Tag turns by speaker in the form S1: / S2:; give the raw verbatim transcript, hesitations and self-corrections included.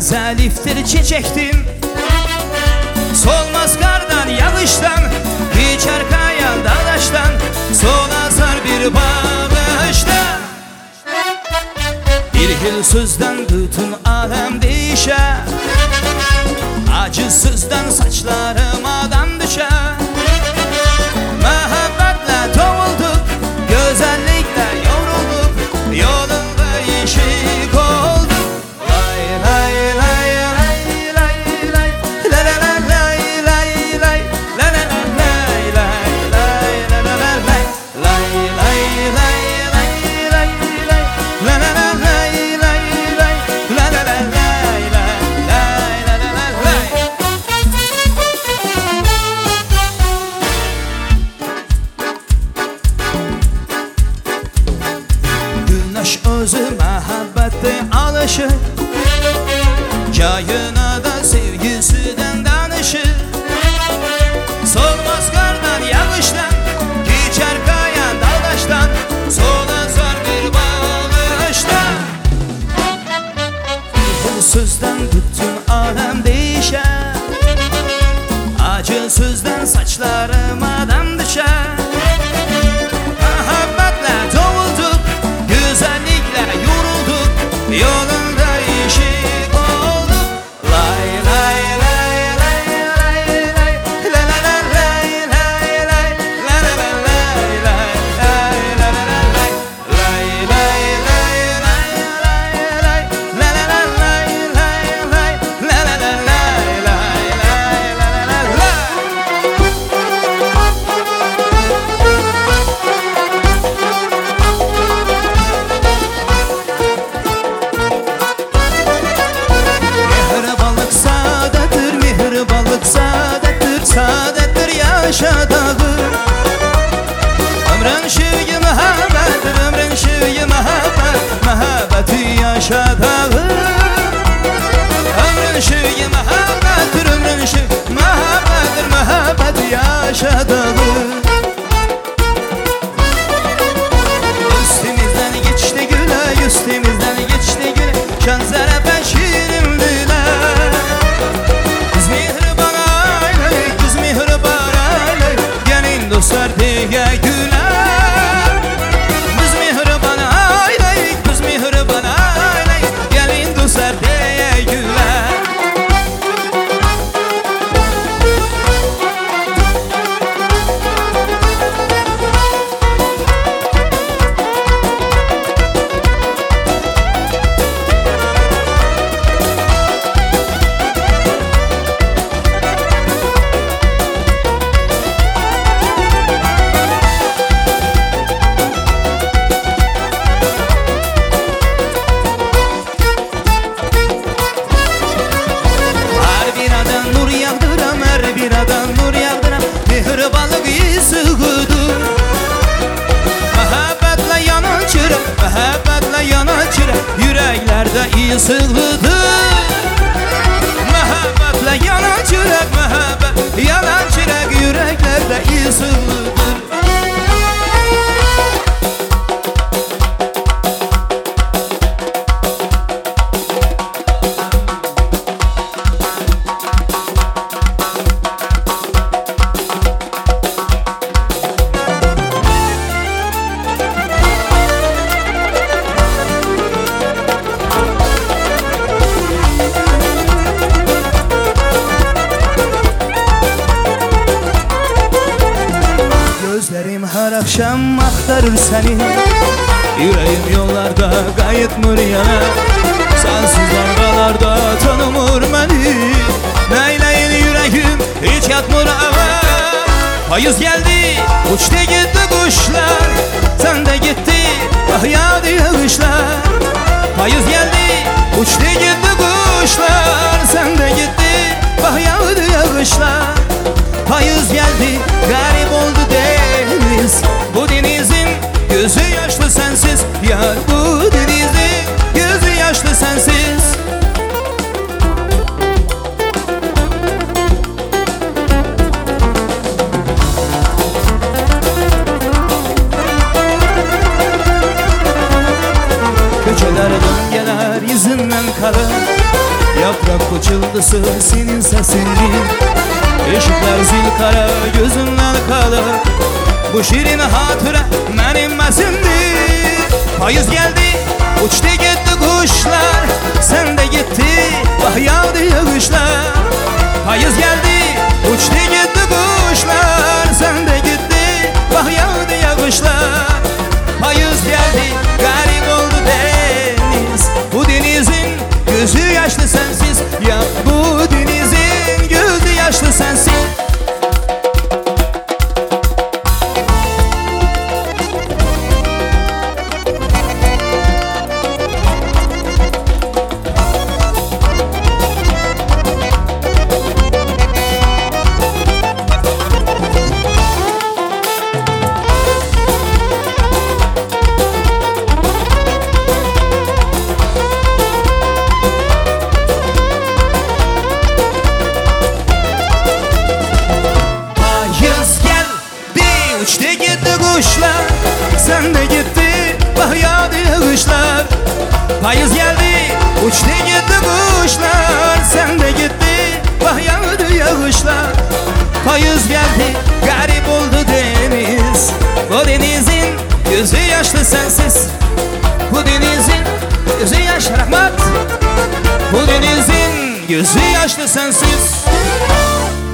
S1: zəlifdir çiçektim. Solmaz kardan yağıştan, geçer kayan dağdaştan, solazar bir bağışta. Bir yıl sözden bütün alem değişer, acısızdan saçlarım adam düşer. Muhabbetle doğulduk, güzellikle yorulduk, yolunda değişik olduk. Lay lay lay lay lay lay, la la la lay lay lay, la la la lay lay lay, la la la lay lay lay lay lay lay lay, la la la lay lay lay, la la la lay lay lay, la la la lay. Güneş özü muhabbette alışır, yayına da sevgisinden danışır. Solmaz kardan yağıştan, geçer kayan dağdaştan, solazar bir bağıştan. Bu sözden bütün alem değişer, acı sözden saçlarım adam düşer. Muhabbetle doğulduk, güzellikle yorulduk, yolunda değişik olduk. Lay lay lay lay lay lay, la la la lay lay lay, la la la lay lay lay, la la la lay lay lay lay lay lay, la la la lay lay lay, la la la lay lay lay, la la la lay. Mehribanlık saadettir, mehribanlık saadettir, saadettir yaşadağı. Ömrün şevki muhabbettir, ömrün şevki muhabbet, muhabbeti yaşadağı. Ömrün şevki muhabbettir, ömrün şevki muhabbettir, muhabbeti yaşadağı. Üstümüzden geçti güle, üstümüzden geçti güle, şanzara ben şiirim dile. Kız mihriban aile, kız mihriban aile, gelin dostlar diye güle. Kız mihriban aile, kız mihriban aile, gelin dostlar diye güle. Her bir adam nur yağdıram, her bir adam nur yağdıram, mehribanlık iyisidir. Muhabbetle yanan çırak, muhabbetle yanan çırak, yüreklerde iyisidir. Muhabbetle yanan çırak, muhabbet yanan çırak, yüreklerde iyisidir. Gözlerim her akşam aktarır seni, yüreğim yollarda kayıtmır yana. Sensiz dalgalarda tanımır beni, neyleyil yüreğim hiç yatmır eve. Payız geldi, uçtu gitti kuşlar, sen de gitti ah yağdı yağışlar. Payız geldi, uçtu gitti kuşlar, sen de gitti ah yağdı yağışlar. Payız geldi, garip oldu deniz, bu denizin gözü yaşlı sensiz. Yar bu denizin gözü yaşlı sensiz. Köçeler döngeler yüzünden kalır, Yaprak koçuldusu senin sesindi. Işıklar zil kara gözünden kalır. Bu şirin hatıra benim mesimdi. Payız geldi uçtu gitti kuşlar, sen de gitti bak yağdı yağışlar. Payız geldi uçtu gitti kuşlar, sen de gitti bak yağdı yağışlar. Payız geldi garip oldu deniz, bu denizin gözü yaşlı sensiz. Ya bu denizin gözü yaşlı sensiz. Uçtu gitti kuşlar, sen de gitti bak yağdı yağışlar. Payız geldi uçtu gitti kuşlar, sen de gitti bak yağdı yağışlar. Payız geldi garip oldu deniz, bu denizin gözü yaşlı sensiz. Bu denizin gözü yaş rahmat, bu denizin gözü yaşlı sensiz.